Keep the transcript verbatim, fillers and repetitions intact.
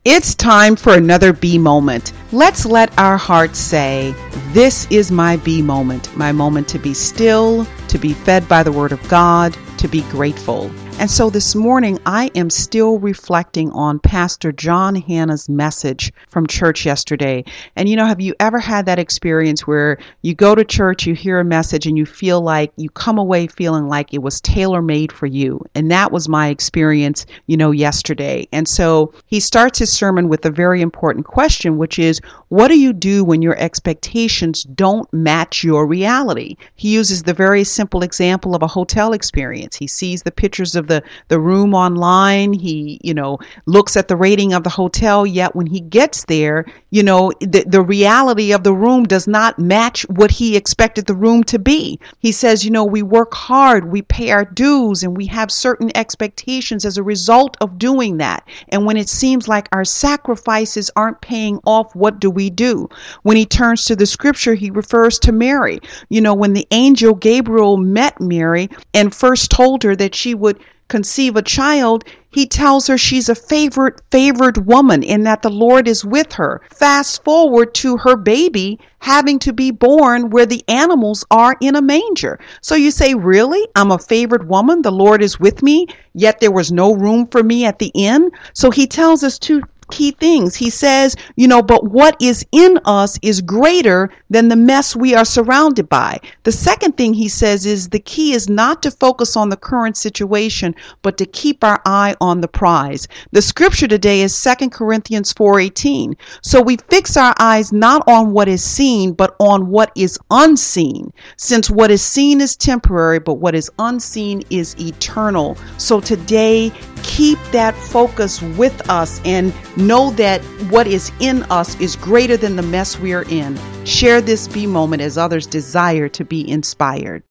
It's time for another B moment. Let's let our hearts say, this is my B moment, my moment to be still, to be fed by the Word of God, to be grateful. And so this morning, I am still reflecting on Pastor John Hanna's message from church yesterday. And you know, have you ever had that experience where you go to church, you hear a message, and you feel like you come away feeling like it was tailor-made for you? And that was my experience, you know, yesterday. And so he starts his sermon with a very important question, which is, what do you do when your expectations don't match your reality? He uses the very simple example of a hotel experience. He sees the pictures of the, the room online. He, you know, looks at the rating of the hotel, yet when he gets there, you know, the, the reality of the room does not match what he expected the room to be. He says, you know, we work hard, we pay our dues, and we have certain expectations as a result of doing that. And when it seems like our sacrifices aren't paying off, what do we do? When he turns to the scripture, he refers to Mary. You know, when the angel Gabriel met Mary and first told her that she would conceive a child, he tells her she's a favorite, favored woman and that the Lord is with her. Fast forward to her baby having to be born where the animals are in a manger. So you say, really? I'm a favored woman. The Lord is with me, yet there was no room for me at the inn. So he tells us two key things. He says, you know, but what is in us is greater than the mess we are surrounded by. The second thing he says is the key is not to focus on the current situation, but to keep our eye on the prize. The scripture today is Second Corinthians four eighteen. So we fix our eyes not on what is seen, but on what is unseen, since what is seen is temporary, but what is unseen is eternal. So today, keep that focus with us and know that what is in us is greater than the mess we are in. Share this B moment as others desire to be inspired.